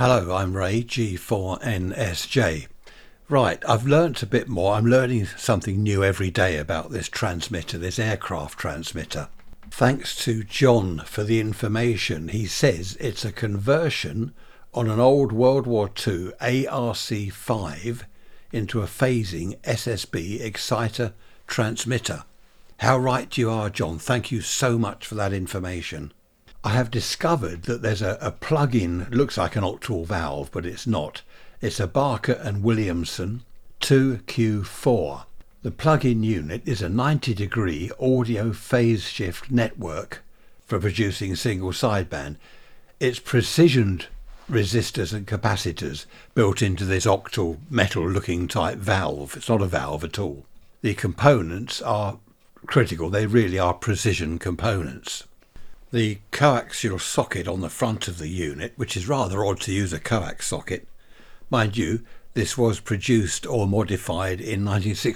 Hello, I'm Ray, G4NSJ. Right, I've learnt a bit more. I'm learning something new every day about this transmitter, this aircraft transmitter. Thanks to John for the information. He says it's a conversion on an old World War II ARC-5 into a phasing SSB exciter transmitter. How right you are, John. Thank you so much for that information. I have discovered that there's a plug-in, looks like an octal valve, but it's not. It's a Barker and Williamson 2Q4. The plug-in unit is a 90-degree audio phase shift network for producing single sideband. It's precisioned resistors and capacitors built into this octal metal-looking type valve. It's not a valve at all. The components are critical. They really are precision components. The coaxial socket on the front of the unit, which is rather odd to use a coax socket. Mind you, this was produced or modified in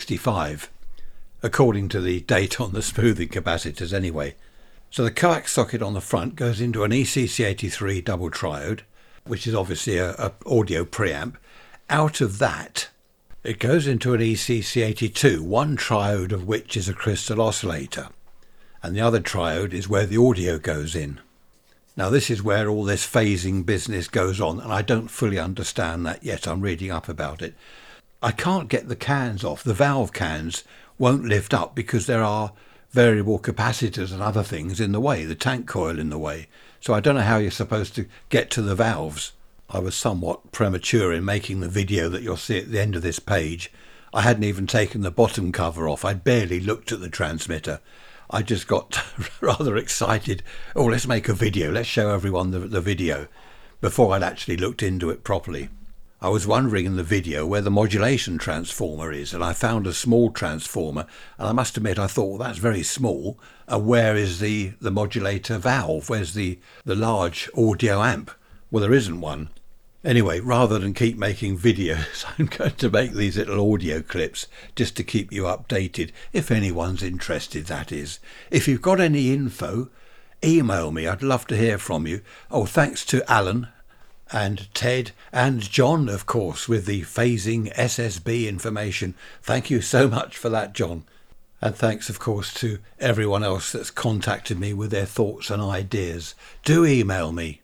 1965, according to the date on the smoothing capacitors anyway. So the coax socket on the front goes into an ECC83 double triode, which is obviously a audio preamp. Out of that, it goes into an ECC82, one triode of which is a crystal oscillator. And the other triode is where the audio goes in. Now this is where all this phasing business goes on, and I don't fully understand that yet. I'm reading up about it. I can't get the cans off. The valve cans won't lift up because there are variable capacitors and other things in the way, the tank coil in the way. So I don't know how you're supposed to get to the valves. I was somewhat premature in making the video that you'll see at the end of this page. I hadn't even taken the bottom cover off. I'd barely looked at the transmitter. I just got rather excited. Oh, let's make a video. Let's show everyone the video before I'd actually looked into it properly. I was wondering in the video where the modulation transformer is, and I found a small transformer, and I must admit I thought, well, that's very small. And where is the modulator valve? Where's the large audio amp? Well, there isn't one. Anyway, rather than keep making videos, I'm going to make these little audio clips just to keep you updated, if anyone's interested, that is. If you've got any info, email me. I'd love to hear from you. Oh, thanks to Alan and Ted and John, of course, with the phasing SSB information. Thank you so much for that, John. And thanks, of course, to everyone else that's contacted me with their thoughts and ideas. Do email me.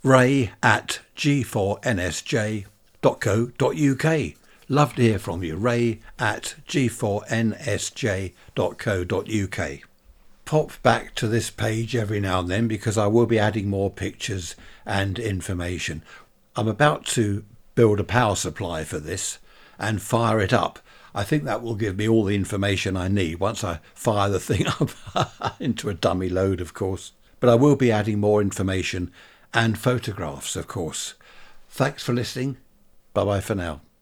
ray@g4nsj.co.uk. Love to hear from you. ray@g4nsj.co.uk. Pop back to this page every now and then because I will be adding more pictures and information. I'm about to build a power supply for this and fire it up. I think that will give me all the information I need once I fire the thing up into a dummy load, of course. But I will be adding more information and photographs, of course. Thanks for listening. Bye-bye for now.